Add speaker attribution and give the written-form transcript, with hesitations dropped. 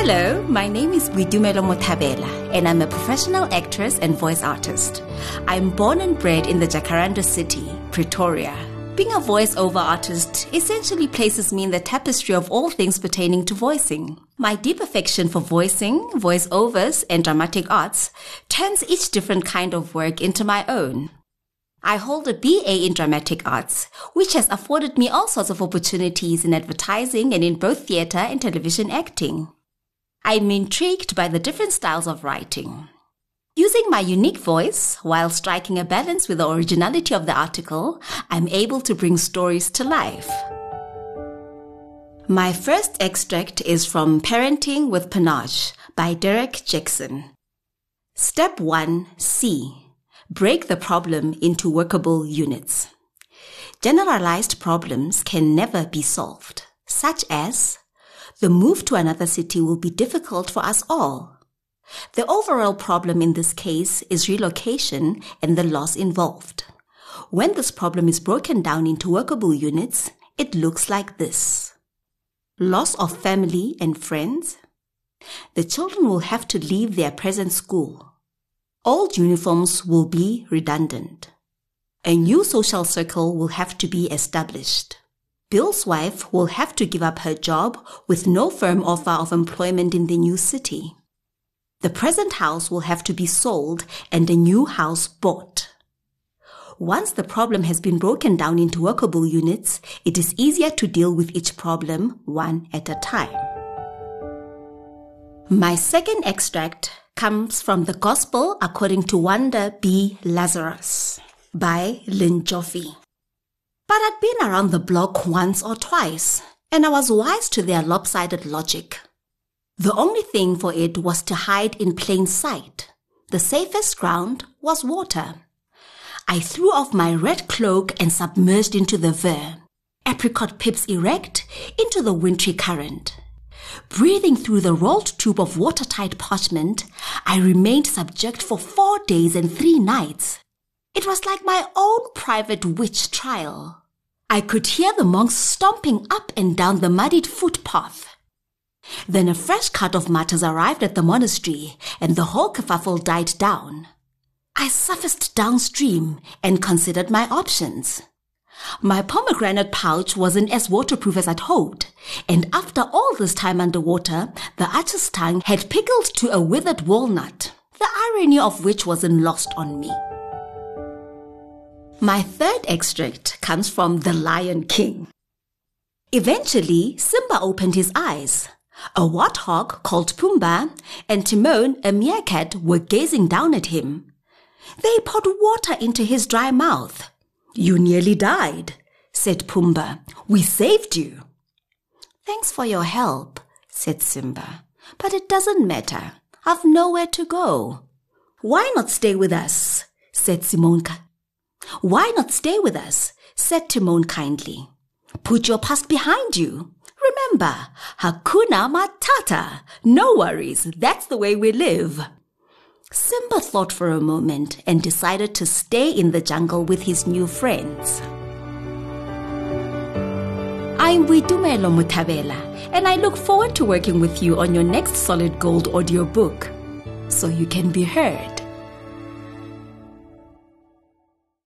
Speaker 1: Hello, my name is Boitumelo Mothabela, and I'm a professional actress and voice artist. I'm born and bred in the Jacaranda city, Pretoria. Being a voice-over artist essentially places me in the tapestry of all things pertaining to voicing. My deep affection for voicing, voice-overs, and dramatic arts turns each different kind of work into my own. I hold a BA in dramatic arts, which has afforded me all sorts of opportunities in advertising and in both theatre and television acting. I'm intrigued by the different styles of writing. Using my unique voice, while striking a balance with the originality of the article, I'm able to bring stories to life. My first extract is from Parenting with Panache by Derek Jackson. Step 1, C. Break the problem into workable units. Generalized problems can never be solved, such as the move to another city will be difficult for us all. The overall problem in this case is relocation and the loss involved. When this problem is broken down into workable units, it looks like this. Loss of family and friends. The children will have to leave their present school. Old uniforms will be redundant. A new social circle will have to be established. Bill's wife will have to give up her job with no firm offer of employment in the new city. The present house will have to be sold and a new house bought. Once the problem has been broken down into workable units, it is easier to deal with each problem one at a time. My second extract comes from The Gospel According to Wanda B. Lazarus by Lynn Joffe. But I'd been around the block once or twice, and I was wise to their lopsided logic. The only thing for it was to hide in plain sight. The safest ground was water. I threw off my red cloak and submerged into the Ver, apricot pips erect, into the wintry current. Breathing through the rolled tube of watertight parchment, I remained subject for 4 days and 3 nights. It was like my own private witch trial. I could hear the monks stomping up and down the muddied footpath. Then a fresh cut of martyrs arrived at the monastery, and the whole kerfuffle died down. I surfaced downstream and considered my options. My pomegranate pouch wasn't as waterproof as I'd hoped, and after all this time underwater, the archer's tongue had pickled to a withered walnut, the irony of which wasn't lost on me. My third extract comes from The Lion King. Eventually, Simba opened his eyes. A warthog called Pumbaa and Timon, a meerkat, were gazing down at him. They poured water into his dry mouth. "You nearly died," said Pumbaa. "We saved you." "Thanks for your help," said Simba. "But it doesn't matter. I've nowhere to go." "Why not stay with us?" said Timon kindly. "Put your past behind you. Remember, Hakuna Matata. No worries, that's the way we live." Simba thought for a moment and decided to stay in the jungle with his new friends. I'm Boitumelo Mothabela, and I look forward to working with you on your next Solid Gold audiobook, so you can be heard.